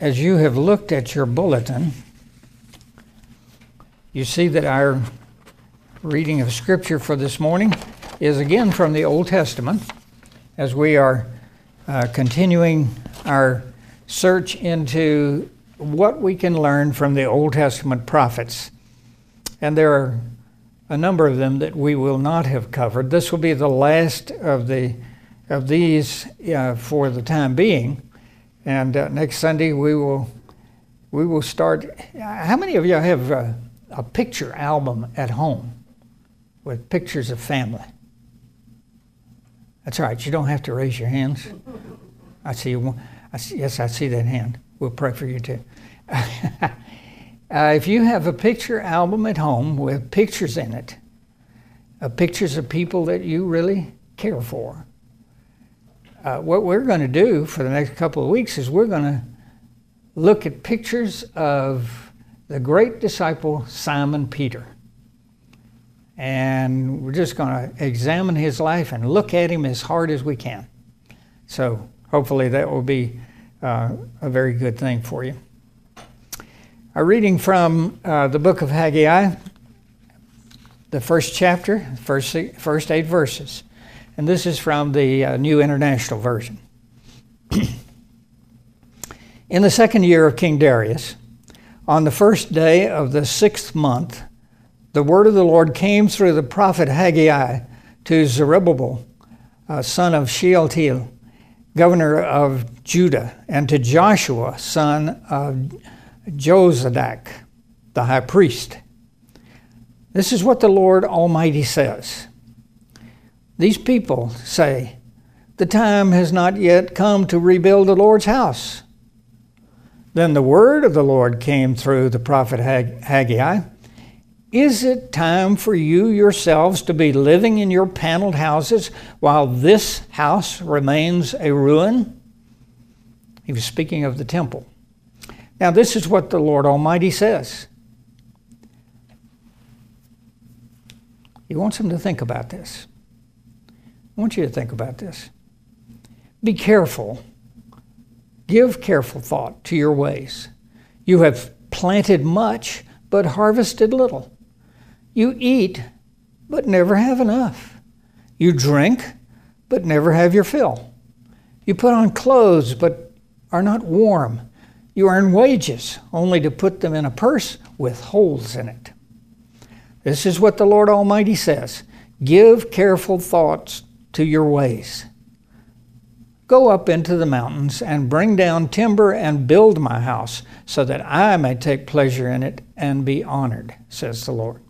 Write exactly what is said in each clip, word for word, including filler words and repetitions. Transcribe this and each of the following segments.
as you have looked at your bulletin, you see that our reading of Scripture for this morning is again from the Old Testament, as we are uh, continuing our search into what we can learn from the Old Testament prophets. And there are a number of them that we will not have covered. This will be the last of the of these uh, for the time being. And uh, next Sunday we will we will start. How many of you have uh, a picture album at home with pictures of family? That's all right. You don't have to raise your hands. I see you. I see, yes, I see that hand. We'll pray for you too. uh, if you have a picture album at home with pictures in it, uh, pictures of people that you really care for, uh, what we're going to do for the next couple of weeks is we're going to look at pictures of the great disciple Simon Peter. And we're just going to examine his life and look at him as hard as we can. So hopefully that will be uh, a very good thing for you. Our reading from uh, the book of Haggai, the first chapter, first, first eight verses. And this is from the uh, New International Version. In the second year of King Darius, on the first day of the sixth month, the word of the Lord came through the prophet Haggai to Zerubbabel, uh, son of Shealtiel, governor of Judah, and to Joshua, son of Jozadak, the high priest. This is what the Lord Almighty says. These people say, the time has not yet come to rebuild the Lord's house. Then the word of the Lord came through the prophet Haggai. Is it time for you yourselves to be living in your paneled houses while this house remains a ruin? He was speaking of the temple. Now this is what the Lord Almighty says. He wants them to think about this. I want you to think about this. Be careful. Give careful thought to your ways. You have planted much, but harvested little. You eat, but never have enough. You drink, but never have your fill. You put on clothes, but are not warm. You earn wages, only to put them in a purse with holes in it. This is what the Lord Almighty says. Give careful thoughts to your ways. Go up into the mountains and bring down timber and build my house, so that I may take pleasure in it and be honored, says the Lord.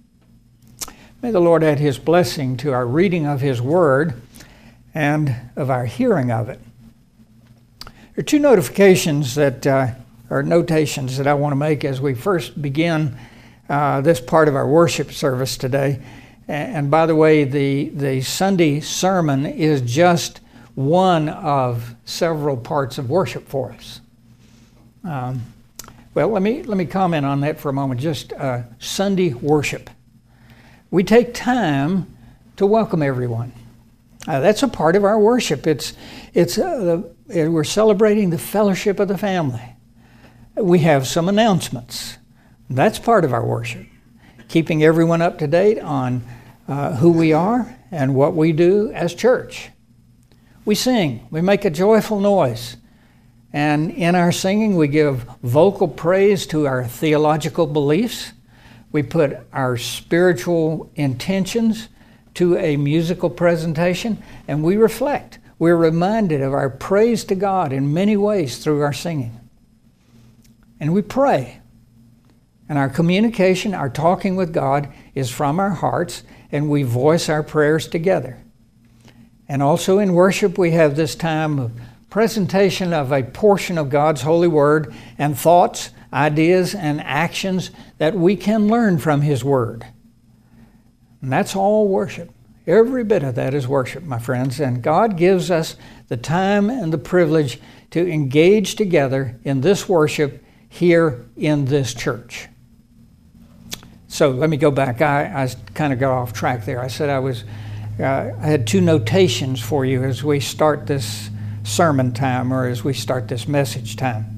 May the Lord add his blessing to our reading of his word and of our hearing of it. There are two notifications that, uh, or notations that I want to make as we first begin uh, this part of our worship service today. And by the way, the, the Sunday sermon is just one of several parts of worship for us. Um, well, let me let me comment on that for a moment. Just uh, Sunday worship. We take time to welcome everyone. Uh, that's a part of our worship. It's it's uh, the, we're celebrating the fellowship of the family. We have some announcements. That's part of our worship. Keeping everyone up to date on uh, who we are and what we do as church. We sing. We make a joyful noise. And in our singing, we give vocal praise to our theological beliefs. We put our spiritual intentions to a musical presentation, and we reflect. We're reminded of our praise to God in many ways through our singing. And we pray. And our communication, our talking with God is from our hearts, and we voice our prayers together. And also in worship, we have this time of presentation of a portion of God's holy word and thoughts, ideas, and actions that we can learn from his word. And that's all worship. Every bit of that is worship, my friends. And God gives us the time and the privilege to engage together in this worship here in this church. So let me go back. I, I kind of got off track there. I said I was uh, I had two notations for you as we start this sermon time or as we start this message time.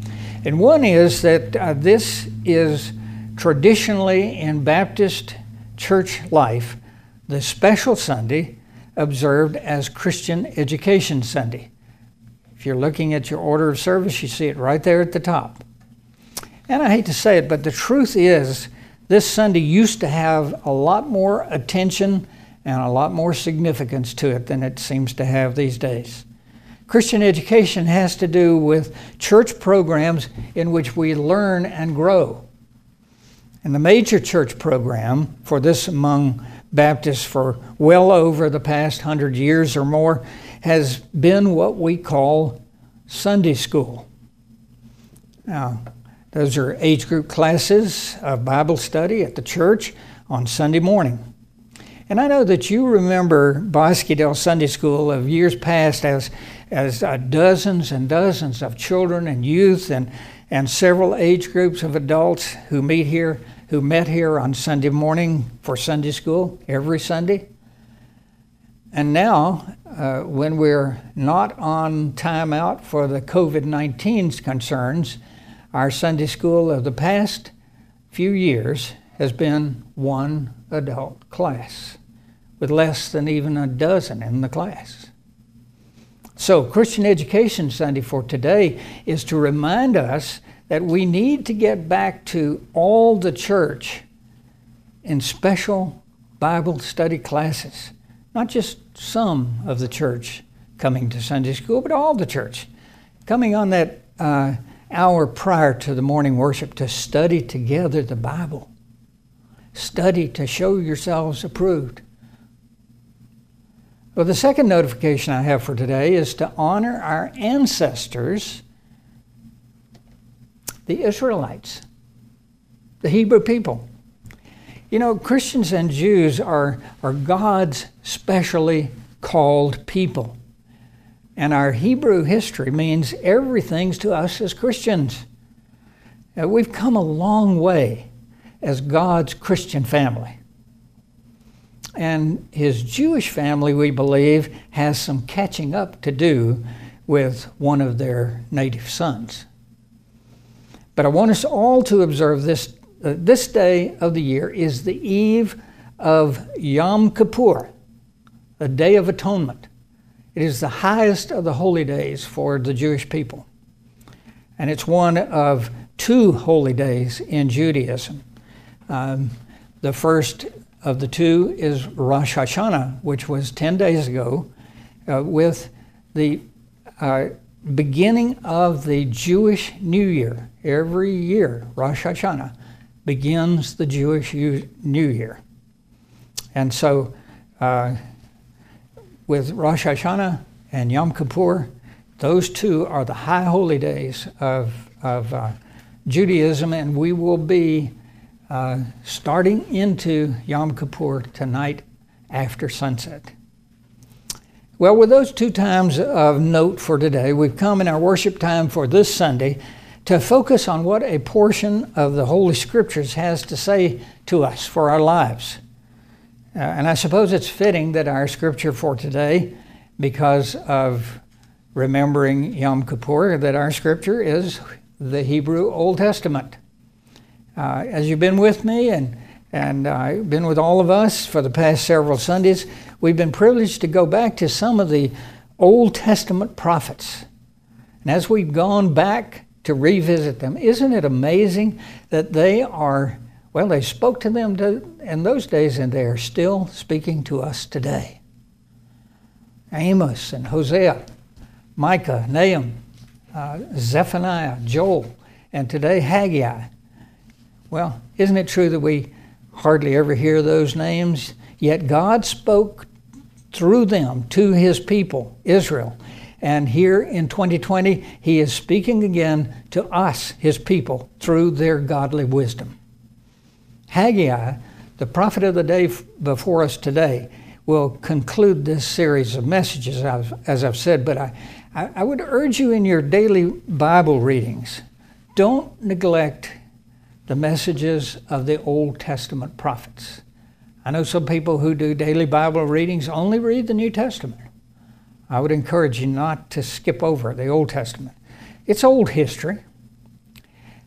And one is that uh, this is traditionally in Baptist church life the special Sunday observed as Christian Education Sunday. If you're looking at your order of service, you see it right there at the top. And I hate to say it, but the truth is this Sunday used to have a lot more attention and a lot more significance to it than it seems to have these days. Christian education has to do with church programs in which we learn and grow. And the major church program for this among Baptists for well over the past hundred years or more has been what we call Sunday school. Now, those are age group classes of Bible study at the church on Sunday morning. And I know that you remember Bosquedale Sunday School of years past as, as uh, dozens and dozens of children and youth and, and several age groups of adults who meet here, who met here on Sunday morning for Sunday school every Sunday. And now, uh, when we're not on timeout for the covid nineteen concerns, our Sunday school of the past few years has been one adult class with less than even a dozen in the class. So Christian Education Sunday for today is to remind us that we need to get back to all the church in special Bible study classes, not just some of the church coming to Sunday school, but all the church coming on that uh, hour prior to the morning worship to study together the Bible. Study to show yourselves approved. Well, the second notification I have for today is to honor our ancestors, the Israelites, the Hebrew people. You know, Christians and Jews are, are God's specially called people. And our Hebrew history means everything to us as Christians. Uh, we've come a long way as God's Christian family. And his Jewish family, we believe, has some catching up to do with one of their native sons. But I want us all to observe this. Uh, this day of the year is the eve of Yom Kippur, the Day of Atonement. It is the highest of the holy days for the Jewish people. And it's one of two holy days in Judaism. Um, the first of the two is Rosh Hashanah, which was ten days ago, uh, with the uh, beginning of the Jewish New Year. Every year, Rosh Hashanah begins the Jewish New Year. And so, uh, with Rosh Hashanah and Yom Kippur, those two are the high holy days of, of uh, Judaism, and we will be uh, starting into Yom Kippur tonight after sunset. Well, with those two times of note for today, we've come in our worship time for this Sunday to focus on what a portion of the Holy Scriptures has to say to us for our lives. Uh, and I suppose it's fitting that our scripture for today, because of remembering Yom Kippur, that our scripture is the Hebrew Old Testament. Uh, as you've been with me and, and uh, been with all of us for the past several Sundays, we've been privileged to go back to some of the Old Testament prophets. And as we've gone back to revisit them, isn't it amazing that they are Well, they spoke to them to, in those days, and they are still speaking to us today. Amos and Hosea, Micah, Nahum, uh, Zephaniah, Joel, and today Haggai. Well, isn't it true that we hardly ever hear those names? Yet God spoke through them to his people, Israel. And here in twenty twenty, he is speaking again to us, his people, through their godly wisdom. Haggai, the prophet of the day before us today, will conclude this series of messages, as I've said, but I, I would urge you in your daily Bible readings, don't neglect the messages of the Old Testament prophets. I know some people who do daily Bible readings only read the New Testament. I would encourage you not to skip over the Old Testament. It's old history.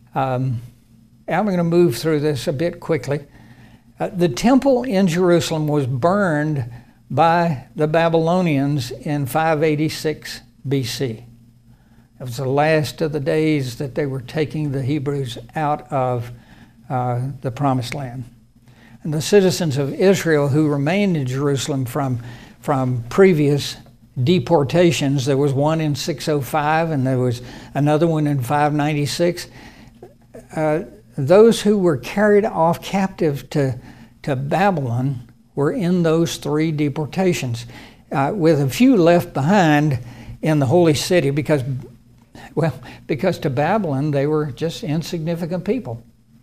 Um, I'm going to move through this a bit quickly. Uh, the temple in Jerusalem was burned by the Babylonians in five eighty-six B C. It was the last of the days that they were taking the Hebrews out of uh, the Promised Land. And the citizens of Israel who remained in Jerusalem from, from previous deportations, there was one in six oh five and there was another one in five ninety-six, uh, those who were carried off captive to, to Babylon were in those three deportations, uh, with a few left behind in the holy city because, well, because to Babylon they were just insignificant people.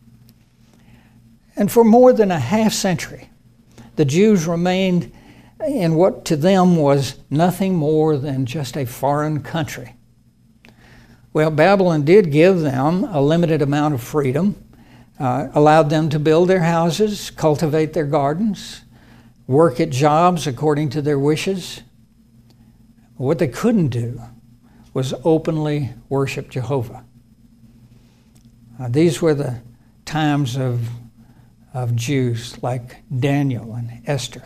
And for more than a half century, the Jews remained in what to them was nothing more than just a foreign country. Well, Babylon did give them a limited amount of freedom, uh, allowed them to build their houses, cultivate their gardens, work at jobs according to their wishes. What they couldn't do was openly worship Jehovah. Uh, these were the times of, of Jews like Daniel and Esther.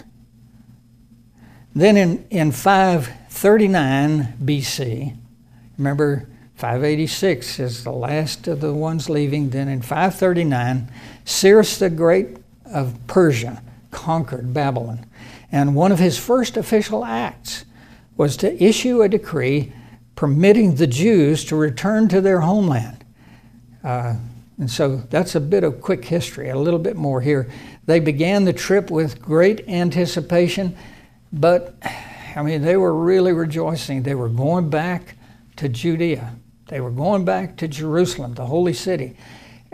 Then in, in five thirty-nine B C, remember five eighty-six is the last of the ones leaving. Then in five thirty-nine, Cyrus the Great of Persia conquered Babylon. And one of his first official acts was to issue a decree permitting the Jews to return to their homeland. Uh, and so that's a bit of quick history, a little bit more here. They began the trip with great anticipation, but I mean, they were really rejoicing. They were going back to Judea. They were going back to Jerusalem, the holy city. Uh,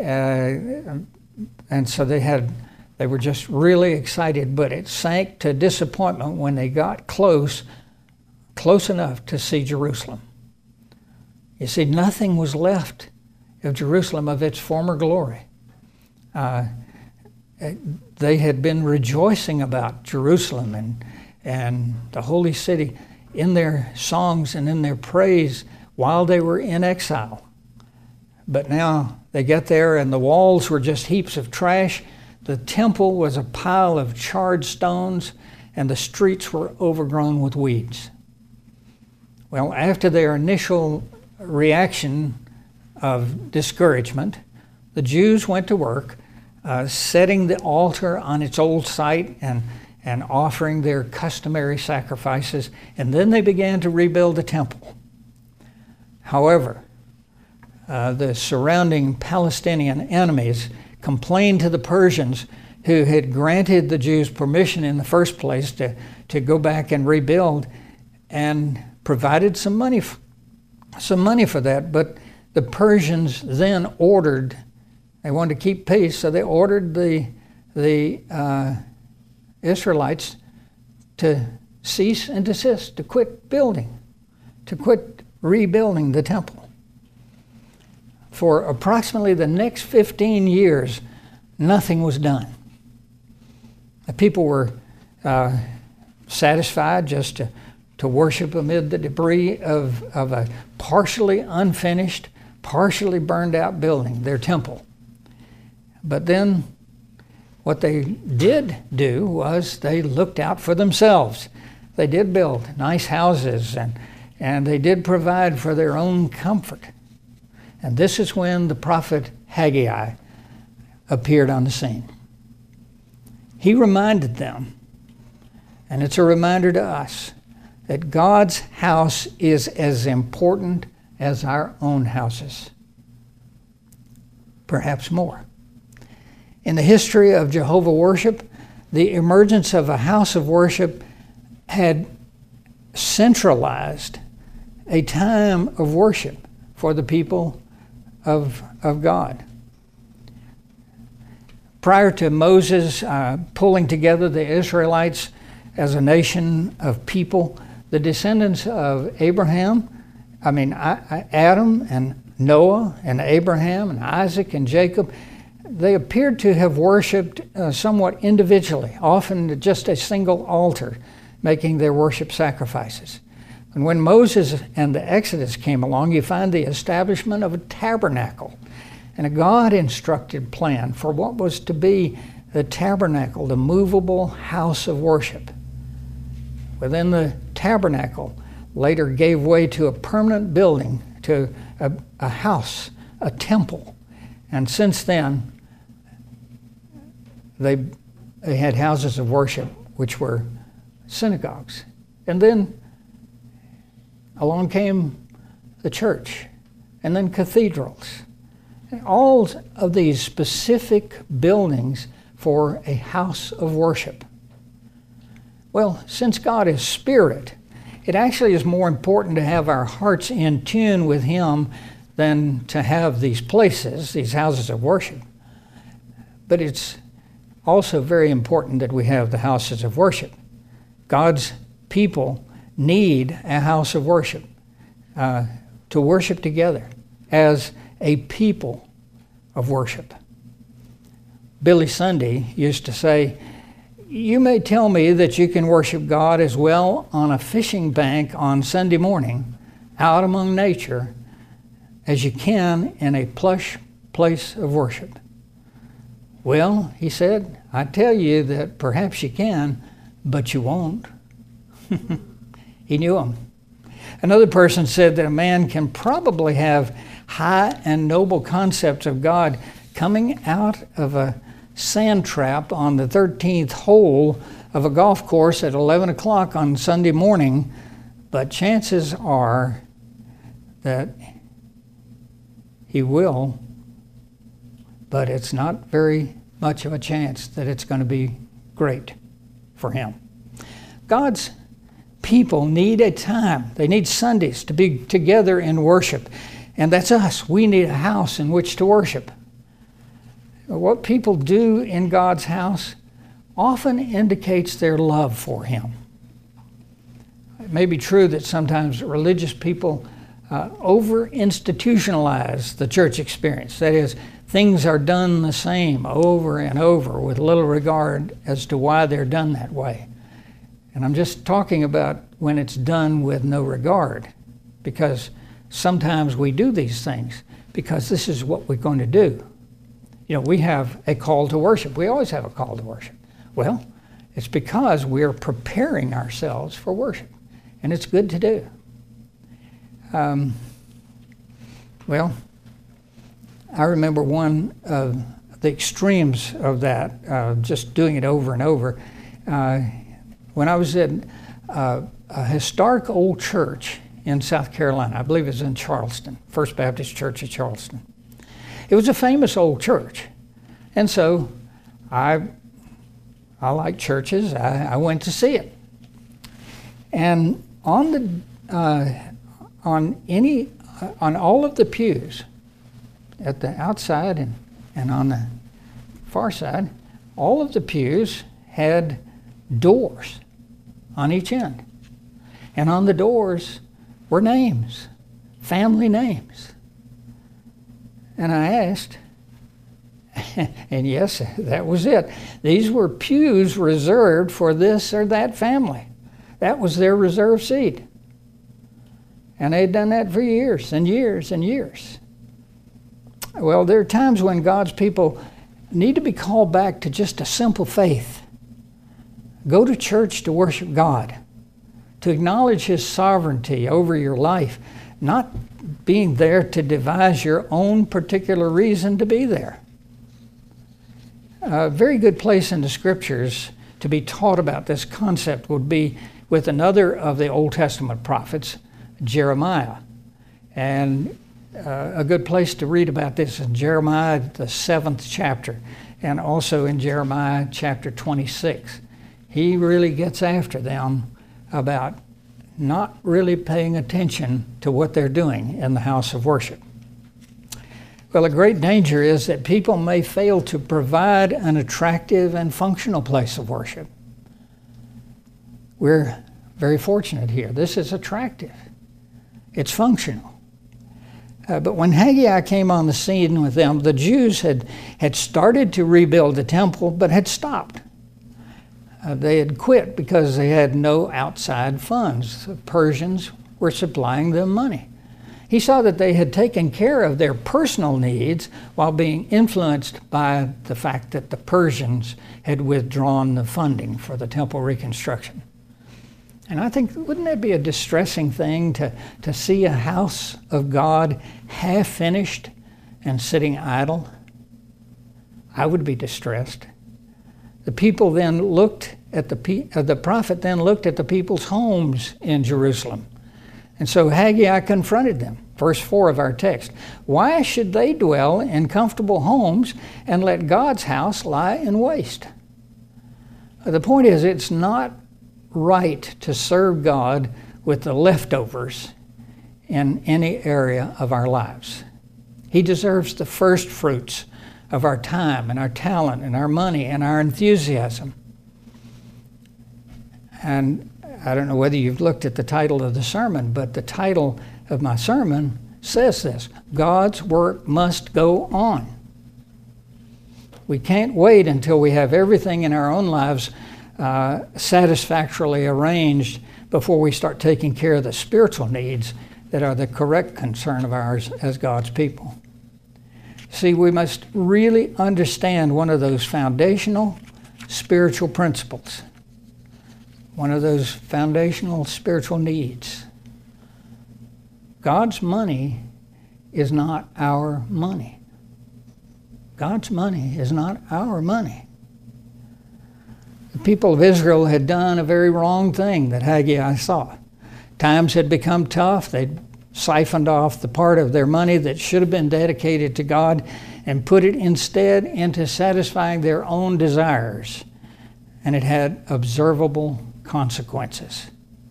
and so they had, they were just really excited, but it sank to disappointment when they got close, close enough to see Jerusalem. You see, nothing was left of Jerusalem of its former glory. Uh, they had been rejoicing about Jerusalem and, and the holy city in their songs and in their praise while they were in exile. But now they get there and the walls were just heaps of trash. The temple was a pile of charred stones and the streets were overgrown with weeds. Well, after their initial reaction of discouragement, the Jews went to work uh, setting the altar on its old site and, and offering their customary sacrifices, and then they began to rebuild the temple. However, uh, the surrounding Palestinian enemies complained to the Persians, who had granted the Jews permission in the first place to, to go back and rebuild, and provided some money, f- some money for that. But the Persians then ordered, they wanted to keep peace, so they ordered the, the uh, Israelites to cease and desist, to quit building, to quit rebuilding the temple. For approximately the next fifteen years, nothing was done. The people were uh, satisfied just to, to worship amid the debris of, of a partially unfinished, partially burned out building, their temple. But then what they did do was they looked out for themselves. They did build nice houses and, and they did provide for their own comfort. And this is when the prophet Haggai appeared on the scene. He reminded them, and it's a reminder to us, that God's house is as important as our own houses, perhaps more. In the history of Jehovah worship, the emergence of a house of worship had centralized a time of worship for the people of, of God. Prior to Moses uh, pulling together the Israelites as a nation of people, the descendants of Abraham, I mean I, I, Adam and Noah and Abraham and Isaac and Jacob, they appeared to have worshipped uh, somewhat individually, often just a single altar, making their worship sacrifices. And when Moses and the Exodus came along, you find the establishment of a tabernacle. and a God-instructed plan for what was to be the tabernacle, the movable house of worship. Within the tabernacle, later gave way to a permanent building, to a, a house, a temple. And since then, they, they had houses of worship, which were synagogues. And then along came the church, and then cathedrals. And all of these specific buildings for a house of worship. Well, since God is spirit, it actually is more important to have our hearts in tune with Him than to have these places, these houses of worship. But it's also very important that we have the houses of worship. God's people need a house of worship uh, to worship together as a people of worship. Billy Sunday used to say, "You may tell me that you can worship God as well on a fishing bank on Sunday morning, out among nature, as you can in a plush place of worship." Well, he said, I tell you that perhaps you can, but you won't. He knew him. Another person said that a man can probably have high and noble concepts of God coming out of a sand trap on the thirteenth hole of a golf course at eleven o'clock on Sunday morning, but chances are that he will, but it's not very much of a chance that it's going to be great for him. God's people need a time. They need Sundays to be together in worship. And that's us. We need a house in which to worship. What people do in God's house often indicates their love for Him. It may be true that sometimes religious people uh, over-institutionalize the church experience. That is, things are done the same over and over with little regard as to why they're done that way. And I'm just talking about when it's done with no regard, because sometimes we do these things because this is what we're going to do. You know, we have a call to worship. We always have a call to worship. Well, it's because we're preparing ourselves for worship, and it's good to do. Um, well, I remember one of the extremes of that, uh, just doing it over and over. Uh, when I was in uh, a historic old church in South Carolina, I believe it was in Charleston, First Baptist Church of Charleston. It was a famous old church. And so I I like churches. I, I went to see it. And on the uh, on any uh, on all of the pews at the outside and, and on the far side, all of the pews had doors on each end. And on the doors were names, family names. And I asked, and yes, that was it. These were pews reserved for this or that family. That was their reserved seat. And they'd done that for years and years and years. Well, there are times when God's people need to be called back to just a simple faith. Go to church to worship God, to acknowledge His sovereignty over your life, not being there to devise your own particular reason to be there. A very good place in the Scriptures to be taught about this concept would be with another of the Old Testament prophets, Jeremiah. And uh, a good place to read about this is Jeremiah, the seventh chapter, and also in Jeremiah chapter twenty-six. He really gets after them about not really paying attention to what they're doing in the house of worship. Well, a great danger is that people may fail to provide an attractive and functional place of worship. We're very fortunate here. This is attractive. It's functional. Uh, but when Haggai came on the scene with them, the Jews had, had started to rebuild the temple, but had stopped. Uh, they had quit because they had no outside funds. The Persians were supplying them money. He saw that they had taken care of their personal needs while being influenced by the fact that the Persians had withdrawn the funding for the temple reconstruction. And I think, wouldn't that be a distressing thing to, to see a house of God half finished and sitting idle? I would be distressed. The people then looked at the, uh, the prophet then looked at the people's homes in Jerusalem. And so Haggai confronted them. Verse four of our text. Why should they dwell in comfortable homes and let God's house lie in waste? The point is, it's not right to serve God with the leftovers in any area of our lives. He deserves the first fruits of our time and our talent and our money and our enthusiasm. And I don't know whether you've looked at the title of the sermon, but the title of my sermon says this: God's work must go on. We can't wait until we have everything in our own lives uh, satisfactorily arranged before we start taking care of the spiritual needs that are the correct concern of ours as God's people. See, we must really understand one of those foundational spiritual principles, one of those foundational spiritual needs. God's money is not our money. God's money is not our money. The people of Israel had done a very wrong thing that Haggai saw. Times had become tough. They'd siphoned off the part of their money that should have been dedicated to God and put it instead into satisfying their own desires. And it had observable consequences.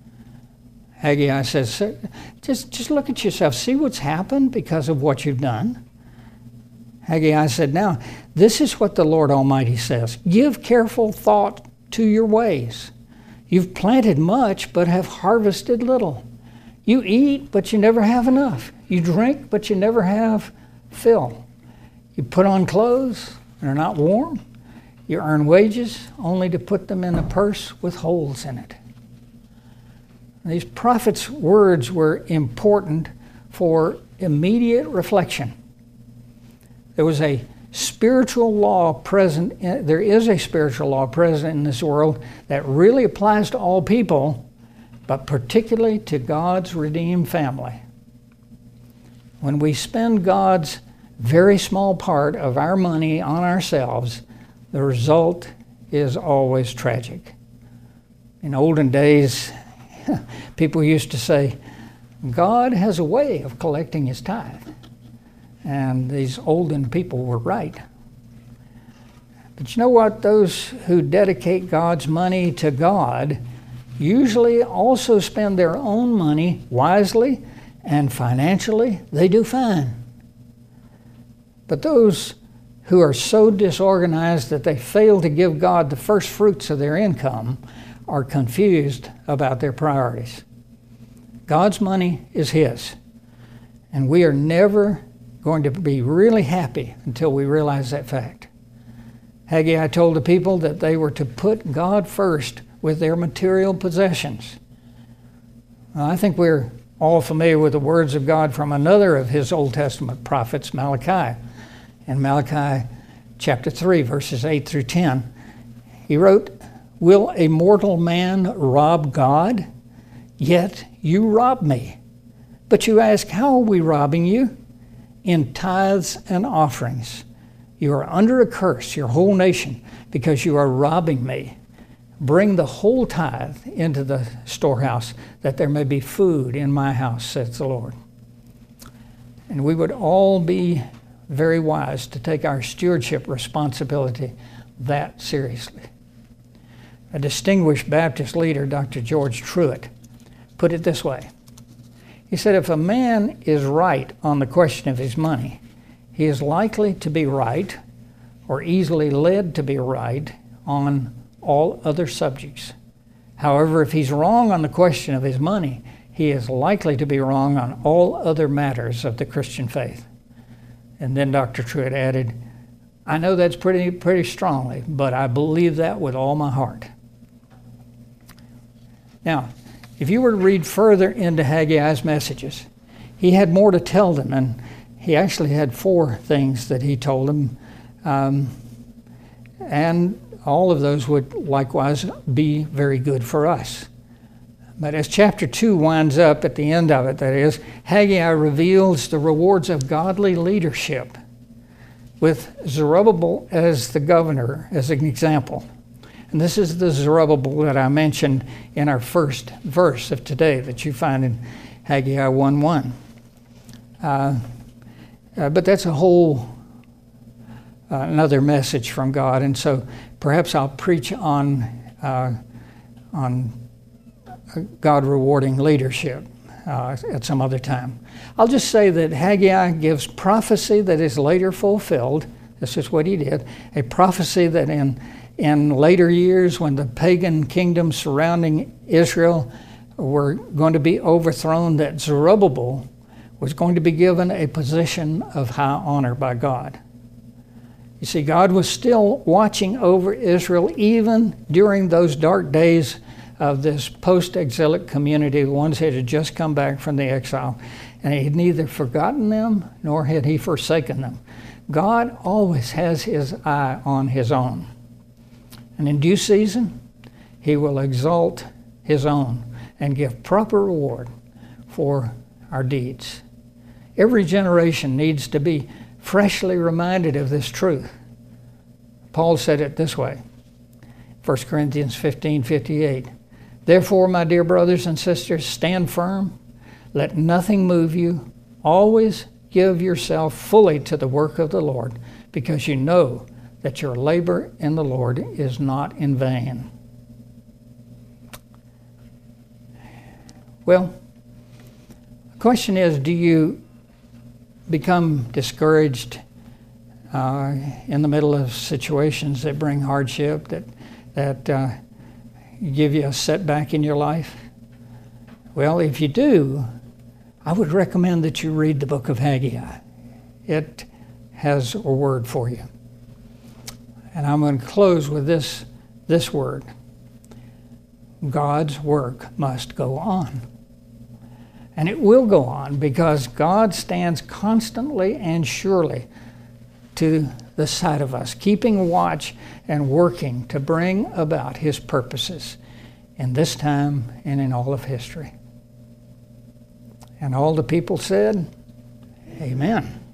Haggai says, just, just look at yourself. See what's happened because of what you've done. Haggai said, now, this is what the Lord Almighty says. Give careful thought to your ways. You've planted much, but have harvested little. You eat, but you never have enough. You drink, but you never have fill. You put on clothes and are not warm. You earn wages only to put them in a purse with holes in it. These prophets' words were important for immediate reflection. There was a spiritual law present, in, there is a spiritual law present in this world that really applies to all people, but particularly to God's redeemed family. When we spend God's very small part of our money on ourselves, the result is always tragic. In olden days, people used to say, God has a way of collecting his tithe. And these olden people were right. But you know what? Those who dedicate God's money to God usually also spend their own money wisely and financially. They do fine. But those who are so disorganized that they fail to give God the first fruits of their income are confused about their priorities. God's money is his, and we are never going to be really happy until we realize that fact. Haggai told the people that they were to put God first with their material possessions. Well, I think we're all familiar with the words of God from another of his Old Testament prophets, Malachi. In Malachi chapter three, verses eight through ten, he wrote, "Will a mortal man rob God? Yet you rob me. But you ask, how are we robbing you? In tithes and offerings. You are under a curse, your whole nation, because you are robbing me. Bring the whole tithe into the storehouse, that there may be food in my house, says the Lord." And we would all be very wise to take our stewardship responsibility that seriously. A distinguished Baptist leader, Doctor George Truett, put it this way. He said, if a man is right on the question of his money, he is likely to be right or easily led to be right on all other subjects. However, if he's wrong on the question of his money, he is likely to be wrong on all other matters of the Christian faith. And then Doctor Truett added, I know that's pretty pretty strongly, but I believe that with all my heart. Now, if you were to read further into Haggai's messages, he had more to tell them, and he actually had four things that he told them. Um, and all of those would likewise be very good for us. But as chapter two winds up at the end of it, that is, Haggai reveals the rewards of godly leadership with Zerubbabel as the governor, as an example. And this is the Zerubbabel that I mentioned in our first verse of today that you find in Haggai one one. Uh, uh, but that's a whole uh, another message from God, and so perhaps I'll preach on uh, on God rewarding leadership uh, at some other time. I'll just say that Haggai gives prophecy that is later fulfilled. This is what he did. A prophecy that in, in later years, when the pagan kingdoms surrounding Israel were going to be overthrown, that Zerubbabel was going to be given a position of high honor by God. You see, God was still watching over Israel even during those dark days of this post-exilic community, the ones that had just come back from the exile. And he had neither forgotten them nor had he forsaken them. God always has his eye on his own. And in due season, he will exalt his own and give proper reward for our deeds. Every generation needs to be freshly reminded of this truth. Paul said it this way, First Corinthians fifteen fifty-eight. Therefore, my dear brothers and sisters, stand firm. Let nothing move you. Always give yourself fully to the work of the Lord, because you know that your labor in the Lord is not in vain. Well, the question is, do you become discouraged uh, in the middle of situations that bring hardship, that that uh, give you a setback in your life? Well, if you do, I would recommend that you read the book of Haggai. It has a word for you. And I'm going to close with this, this word. God's work must go on. And it will go on because God stands constantly and surely to the side of us, keeping watch and working to bring about his purposes in this time and in all of history. And all the people said, Amen.